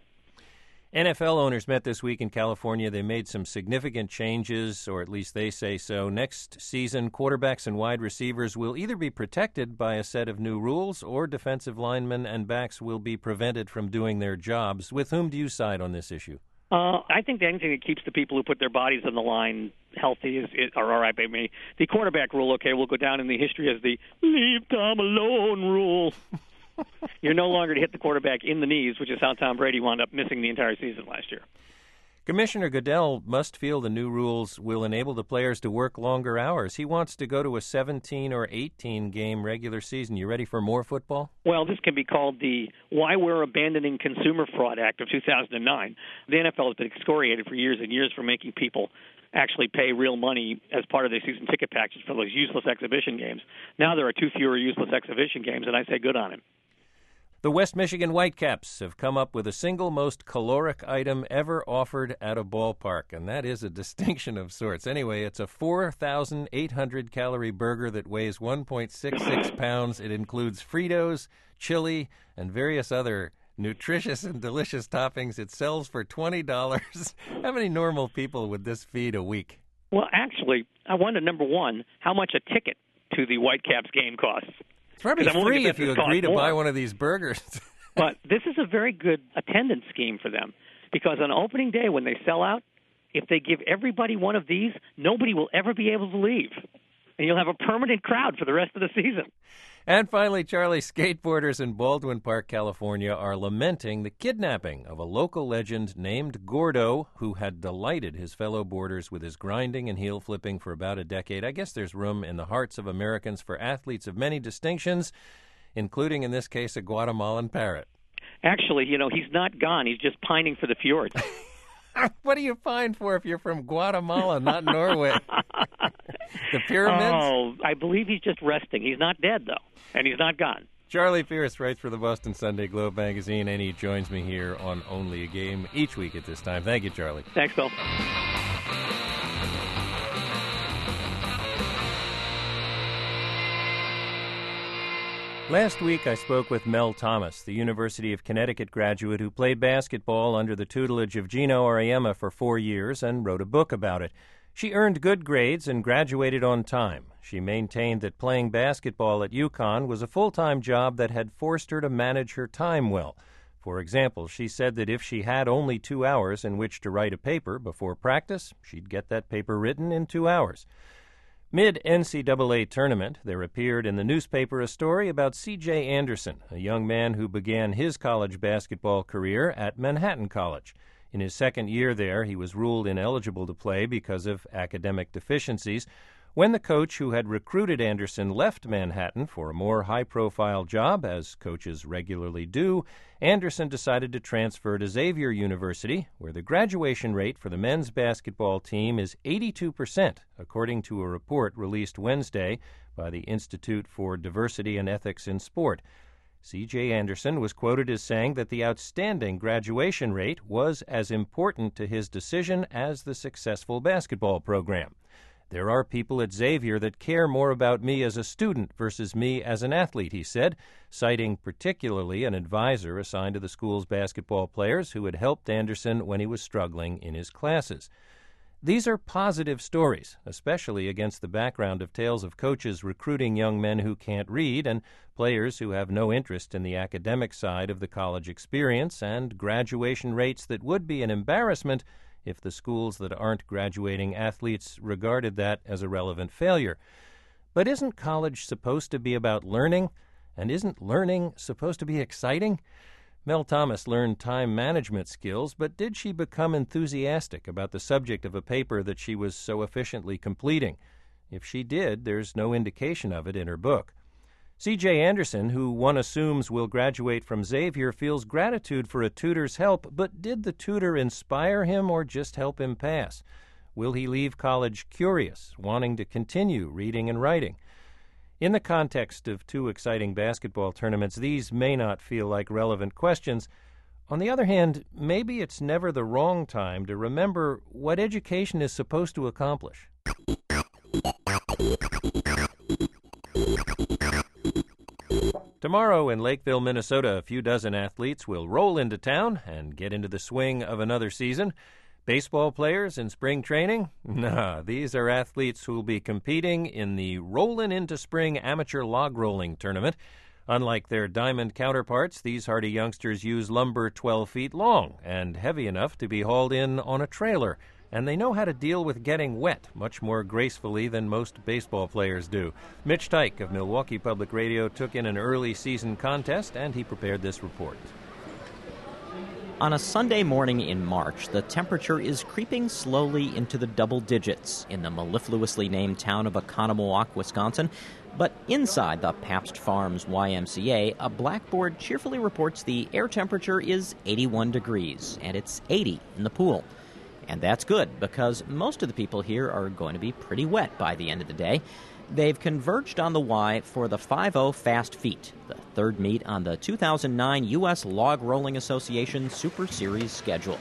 S1: N F L owners met this week in California. They made some significant changes, or at least they say so. Next season, quarterbacks and wide receivers will either be protected by a set of new rules, or defensive linemen and backs will be prevented from doing their jobs. With whom do you side on this issue?
S13: Uh, I think anything that keeps the people who put their bodies on the line healthy is, is are all right by me. The quarterback rule, okay, will go down in the history as the leave Tom alone rule. You're no longer to hit the quarterback in the knees, which is how Tom Brady wound up missing the entire season last year.
S1: Commissioner Goodell must feel the new rules will enable the players to work longer hours. He wants to go to a seventeen or eighteen game regular season. You ready for more football?
S13: Well, this can be called the Why We're Abandoning Consumer Fraud Act of two thousand nine. The N F L has been excoriated for years and years for making people actually pay real money as part of their season ticket package for those useless exhibition games. Now there are two fewer useless exhibition games, and I say good on him.
S1: The West Michigan Whitecaps have come up with the single most caloric item ever offered at a ballpark, and that is a distinction of sorts. Anyway, it's a four thousand eight hundred calorie burger that weighs one point six six pounds. It includes Fritos, chili, and various other nutritious and delicious toppings. It sells for twenty dollars. How many normal people would this feed a week?
S13: Well, actually, I wonder, number one, how much a ticket to the Whitecaps game costs.
S1: It's probably free if you agree to
S13: more.
S1: buy one of these burgers.
S13: But this is a very good attendance scheme for them, because on opening day when they sell out, if they give everybody one of these, nobody will ever be able to leave. And you'll have a permanent crowd for the rest of the season.
S1: And finally, Charlie, skateboarders in Baldwin Park, California, are lamenting the kidnapping of a local legend named Gordo, who had delighted his fellow boarders with his grinding and heel flipping for about a decade. I guess there's room in the hearts of Americans for athletes of many distinctions, including, in this case, a Guatemalan parrot.
S13: Actually, you know, he's not gone. He's just pining for the fjords.
S1: What do you pine for if you're from Guatemala, not Norway? The pyramids?
S13: Oh, I believe he's just resting. He's not dead, though, and he's not gone.
S1: Charlie Pierce writes for the Boston Sunday Globe magazine, and he joins me here on Only a Game each week at this time. Thank you, Charlie.
S13: Thanks, Bill.
S1: Last week, I spoke with Mel Thomas, the University of Connecticut graduate who played basketball under the tutelage of Gino Auriemma for four years and wrote a book about it. She earned good grades and graduated on time. She maintained that playing basketball at UConn was a full-time job that had forced her to manage her time well. For example, she said that if she had only two hours in which to write a paper before practice, she'd get that paper written in two hours. Mid-N C double A tournament, there appeared in the newspaper a story about C J Anderson, a young man who began his college basketball career at Manhattan College. In his second year there, he was ruled ineligible to play because of academic deficiencies. When the coach who had recruited Anderson left Manhattan for a more high-profile job, as coaches regularly do, Anderson decided to transfer to Xavier University, where the graduation rate for the men's basketball team is eighty-two percent, according to a report released Wednesday by the Institute for Diversity and Ethics in Sport. C J Anderson was quoted as saying that the outstanding graduation rate was as important to his decision as the successful basketball program. There are people at Xavier that care more about me as a student versus me as an athlete, he said, citing particularly an advisor assigned to the school's basketball players who had helped Anderson when he was struggling in his classes. These are positive stories, especially against the background of tales of coaches recruiting young men who can't read and players who have no interest in the academic side of the college experience, and graduation rates that would be an embarrassment if the schools that aren't graduating athletes regarded that as a relevant failure. But isn't college supposed to be about learning? And isn't learning supposed to be exciting? Mel Thomas learned time management skills, but did she become enthusiastic about the subject of a paper that she was so efficiently completing? If she did, there's no indication of it in her book. C J Anderson, who one assumes will graduate from Xavier, feels gratitude for a tutor's help, but did the tutor inspire him or just help him pass? Will he leave college curious, wanting to continue reading and writing? In the context of two exciting basketball tournaments, these may not feel like relevant questions. On the other hand, maybe it's never the wrong time to remember what education is supposed to accomplish. Tomorrow in Lakeville, Minnesota, a few dozen athletes will roll into town and get into the swing of another season. Baseball players in spring training? Nah, these are athletes who will be competing in the Rollin' into Spring Amateur Log Rolling Tournament. Unlike their diamond counterparts, these hardy youngsters use lumber twelve feet long and heavy enough to be hauled in on a trailer. And they know how to deal with getting wet much more gracefully than most baseball players do. Mitch Tyke of Milwaukee Public Radio took in an early season contest, and he prepared this report.
S14: On a Sunday morning in March, the temperature is creeping slowly into the double digits in the mellifluously named town of Oconomowoc, Wisconsin. But inside the Pabst Farms Y M C A, a blackboard cheerfully reports the air temperature is eighty-one degrees, and it's eighty in the pool. And that's good, because most of the people here are going to be pretty wet by the end of the day. They've converged on the Y for the five oh Fast Feet, the third meet on the two thousand nine U S Log Rolling Association Super Series schedule.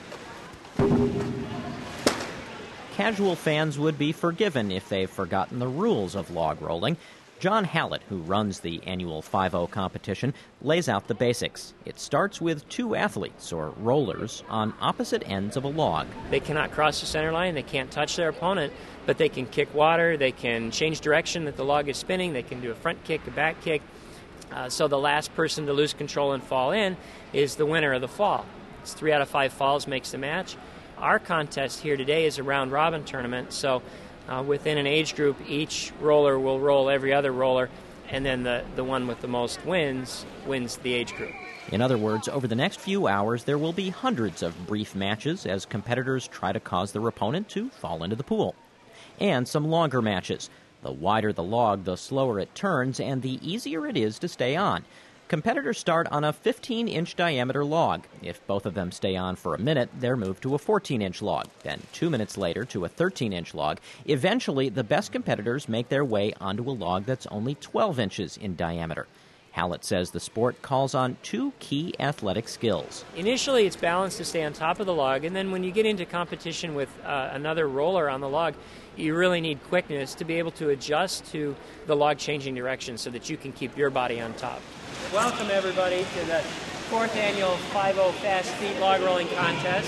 S14: Casual fans would be forgiven if they've forgotten the rules of log rolling. John Hallett, who runs the annual five oh competition, lays out the basics. It starts with two athletes, or rollers, on opposite ends of a log.
S15: They cannot cross the center line, they can't touch their opponent, but they can kick water, they can change direction that the log is spinning, they can do a front kick, a back kick. Uh, so the last person to lose control and fall in is the winner of the fall. It's three out of five falls makes the match. Our contest here today is a round-robin tournament, so Uh, within an age group, each roller will roll every other roller, and then the, the one with the most wins wins the age group.
S14: In other words, over the next few hours, there will be hundreds of brief matches as competitors try to cause their opponent to fall into the pool. And some longer matches. The wider the log, the slower it turns, and the easier it is to stay on. Competitors start on a fifteen-inch diameter log. If both of them stay on for a minute, they're moved to a fourteen-inch log, then two minutes later to a thirteen-inch log. Eventually, the best competitors make their way onto a log that's only twelve inches in diameter. Hallett says the sport calls on two key athletic skills.
S15: Initially, it's balance to stay on top of the log, and then when you get into competition with uh, another roller on the log, you really need quickness to be able to adjust to the log changing direction so that you can keep your body on top. Welcome, everybody, to the fourth annual five oh Fast Feet Log Rolling Contest.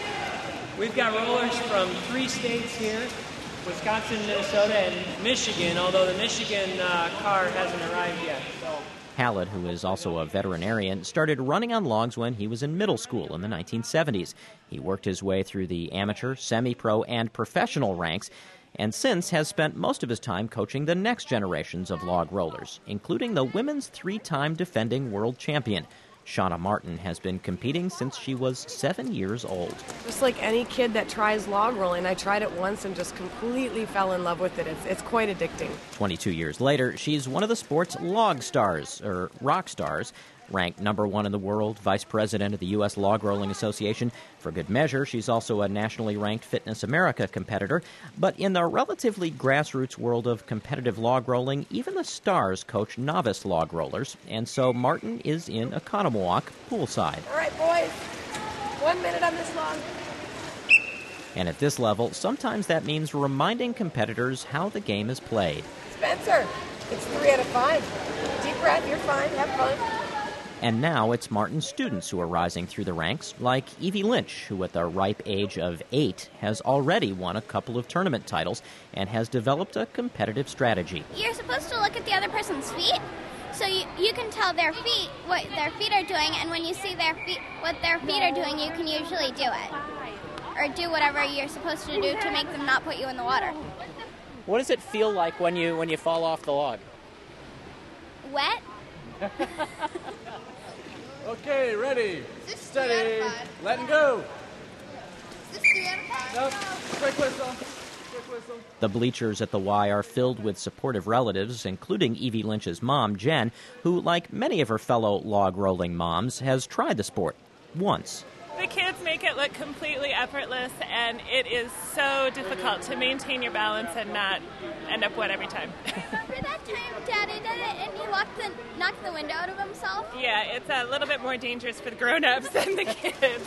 S15: We've got rollers from three states here, Wisconsin, Minnesota, and Michigan, although the Michigan uh, car hasn't arrived yet. So.
S14: Hallett, who is also a veterinarian, started running on logs when he was in middle school in the nineteen seventies. He worked his way through the amateur, semi-pro, and professional ranks, and since has spent most of his time coaching the next generations of log rollers, including the women's three-time defending world champion. Shauna Martin has been competing since she was seven years old.
S16: Just like any kid that tries log rolling, I tried it once and just completely fell in love with it. It's, it's quite addicting.
S14: twenty-two years later, she's one of the sport's log stars, or rock stars. Ranked number one in the world, vice president of the U S Log Rolling Association. For good measure, she's also a nationally ranked Fitness America competitor. But in the relatively grassroots world of competitive log rolling, even the stars coach novice log rollers. And so Martin is in Oconomowoc poolside.
S16: All right, boys. One minute on this log.
S14: And at this level, sometimes that means reminding competitors how the game is played.
S16: Spencer, it's three out of five. Deep breath, you're fine. Have fun.
S14: And now it's Martin's students who are rising through the ranks, like Evie Lynch, who at the ripe age of eight has already won a couple of tournament titles and has developed a competitive strategy.
S17: You're supposed to look at the other person's feet, so you, you can tell their feet what their feet are doing, and when you see their feet what their feet are doing, you can usually do it. Or do whatever you're supposed to do to make them not put you in the water.
S15: What does it feel like when you when you fall off the log?
S17: Wet?
S18: Okay, ready, steady, letting go.
S17: Is this three out of five?
S18: Nope, quick whistle, quick whistle.
S14: The bleachers at the Y are filled with supportive relatives, including Evie Lynch's mom, Jen, who, like many of her fellow log-rolling moms, has tried the sport once.
S2: The kids make it look completely effortless, and it is so difficult to maintain your balance and not end up wet every time.
S17: Remember that time Daddy did it and he locked the, knocked the wind out of himself?
S2: Yeah, it's a little bit more dangerous for the grown-ups than the kids.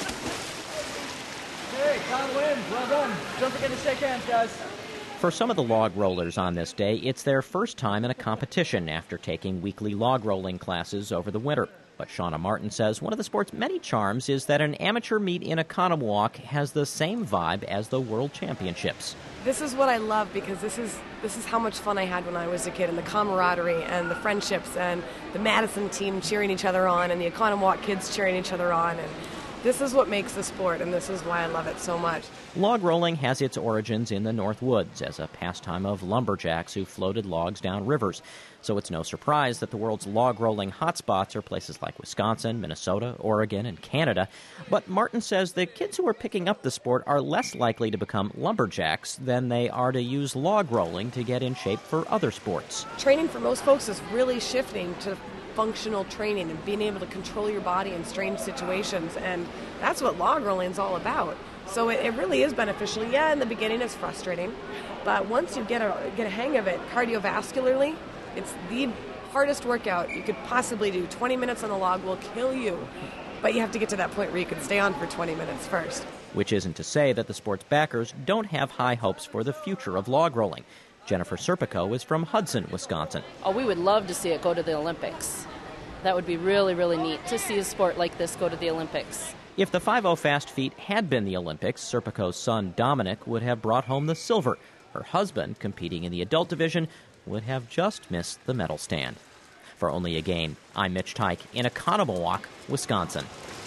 S18: Hey, Con wins. Well done. Don't forget to shake hands, guys.
S14: For some of the log rollers on this day, it's their first time in a competition after taking weekly log rolling classes over the winter. But Shauna Martin says one of the sport's many charms is that an amateur meet in Oconomowoc has the same vibe as the World Championships.
S16: This is what I love because this is this is how much fun I had when I was a kid, and the camaraderie and the friendships and the Madison team cheering each other on and the Oconomowoc kids cheering each other on. And this is what makes the sport, and this is why I love it so much.
S14: Log rolling has its origins in the North Woods as a pastime of lumberjacks who floated logs down rivers. So it's no surprise that the world's log rolling hotspots are places like Wisconsin, Minnesota, Oregon, and Canada. But Martin says the kids who are picking up the sport are less likely to become lumberjacks than they are to use log rolling to get in shape for other sports.
S16: Training for most folks is really shifting to functional training and being able to control your body in strange situations, and that's what log rolling is all about. So it, it really is beneficial. Yeah, in the beginning it's frustrating, but once you get a get a hang of it cardiovascularly, it's the hardest workout you could possibly do. twenty minutes on the log will kill you, but you have to get to that point where you can stay on for twenty minutes first.
S14: Which isn't to say that the sport's backers don't have high hopes for the future of log rolling. Jennifer Serpico is from Hudson, Wisconsin.
S19: Oh, we would love to see it go to the Olympics. That would be really, really neat to see a sport like this go to the Olympics.
S14: If the five oh fast feet had been the Olympics, Serpico's son Dominic would have brought home the silver. Her husband, competing in the adult division, would have just missed the medal stand. For Only a Game, I'm Mitch Tyke in Oconomowoc, Wisconsin.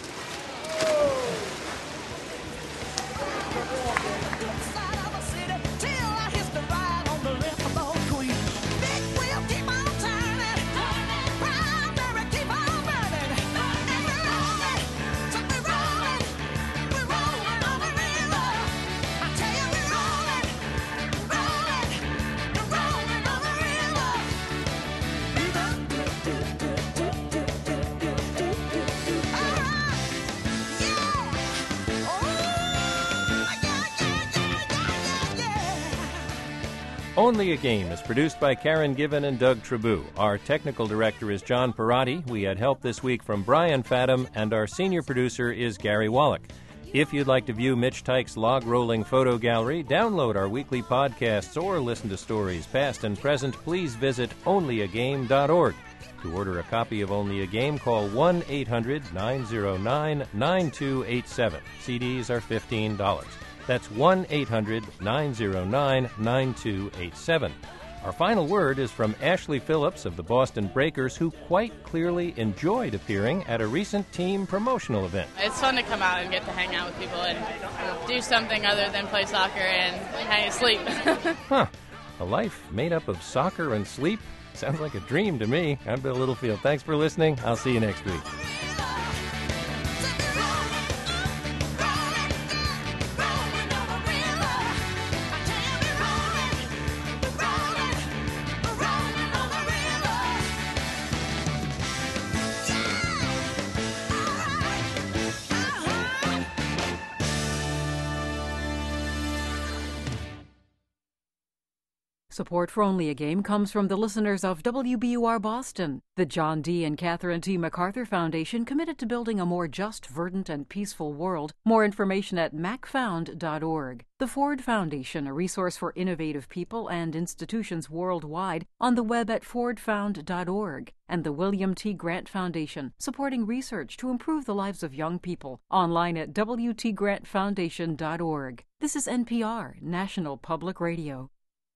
S1: Only a Game is produced by Karen Given and Doug Trabou. Our technical director is John Perotti. We had help this week from Brian Fathom, and our senior producer is Gary Wallach. If you'd like to view Mitch Tyke's log-rolling photo gallery, download our weekly podcasts, or listen to stories past and present, please visit only a game dot org. To order a copy of Only a Game, call one eight hundred nine oh nine nine two eight seven. C Ds are fifteen dollars. That's one eight hundred nine oh nine nine two eight seven. Our final word is from Ashley Phillips of the Boston Breakers, who quite clearly enjoyed appearing at a recent team promotional event.
S5: It's fun to come out and get to hang out with people and do something other than play soccer and hang and sleep.
S1: Huh. A life made up of soccer and sleep? Sounds like a dream to me. I'm Bill Littlefield. Thanks for listening. I'll see you next week.
S12: Support for Only a Game comes from the listeners of W B U R Boston, the John D. and Catherine T. MacArthur Foundation, committed to building a more just, verdant, and peaceful world. More information at mac found dot org. The Ford Foundation, a resource for innovative people and institutions worldwide, on the web at ford found dot org. And the William T. Grant Foundation, supporting research to improve the lives of young people, online at w t grant foundation dot org. This is N P R, National Public Radio.